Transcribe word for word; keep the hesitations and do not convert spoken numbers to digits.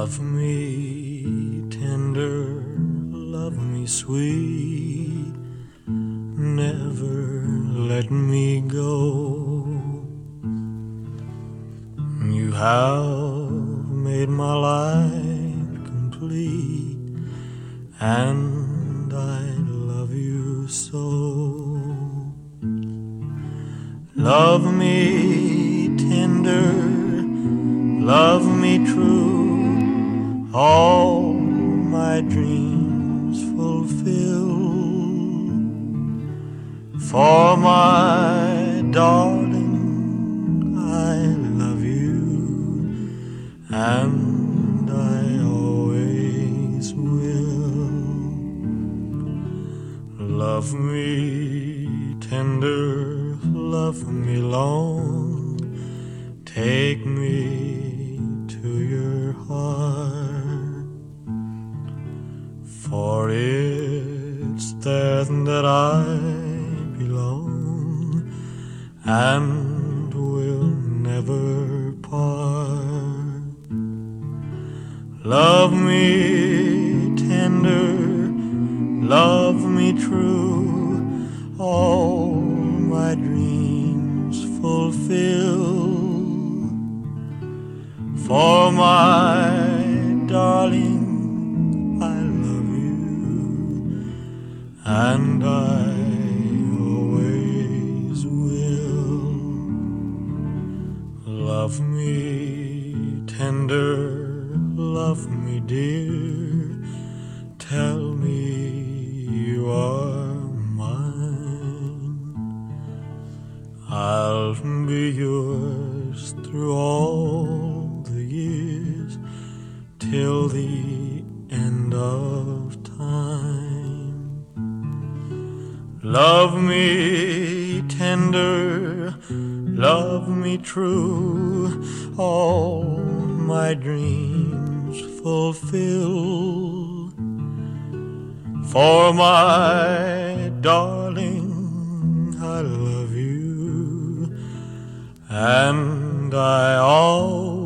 Love me tender, love me sweet, never let me go. You have made my life complete, and I love you so. Love me tender, love me true, all my dreams fulfill. For my darling, I love you, and I always will. Love me tender, love me long, take me to your heart, for it's there that I belong and will never part. Love me tender, love me true, all my dreams fulfill. For my darling, I love you, and I always will. Love me tender, love me dear, tell me you are mine. I'll be yours through all the years, till the end of time. Love me tender, love me true, all my dreams fulfill. For my darling, I love you, and I always